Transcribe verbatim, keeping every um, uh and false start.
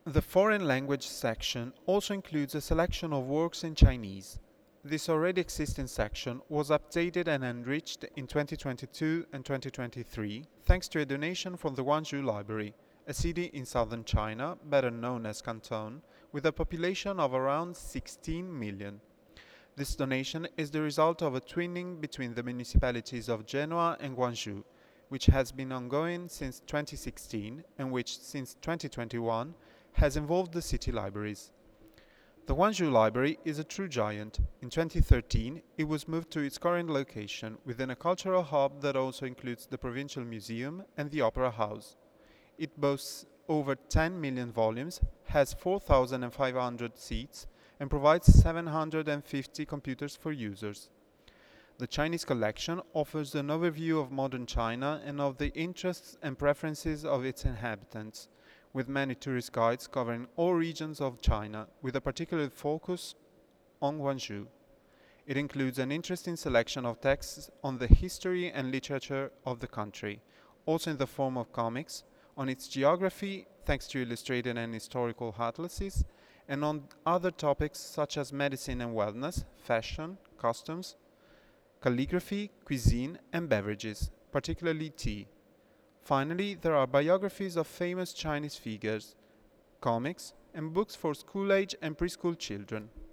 The foreign language section also includes a selection of works in Chinese. This already existing section was updated and enriched in twenty twenty-two and twenty twenty-three thanks to a donation from the Guangzhou Library, a city in southern China, better known as Canton, with a population of around sixteen million. This donation is the result of a twinning between the municipalities of Genoa and Guangzhou, which has been ongoing since twenty sixteen and which, since twenty twenty-one, has involved the city libraries. The Guangzhou Library is a true giant. In twenty thirteen, it was moved to its current location within a cultural hub that also includes the Provincial Museum and the Opera House. It boasts over ten million volumes, has four thousand five hundred seats, and provides seven hundred fifty computers for users. The Chinese collection offers an overview of modern China and of the interests and preferences of its inhabitants, with many tourist guides covering all regions of China, with a particular focus on Guangzhou. It includes an interesting selection of texts on the history and literature of the country, also in the form of comics, on its geography, thanks to illustrated and historical atlases, and on other topics such as medicine and wellness, fashion, customs, calligraphy, cuisine, and beverages, particularly tea. Finally, there are biographies of famous Chinese figures, comics, and books for school-age and preschool children.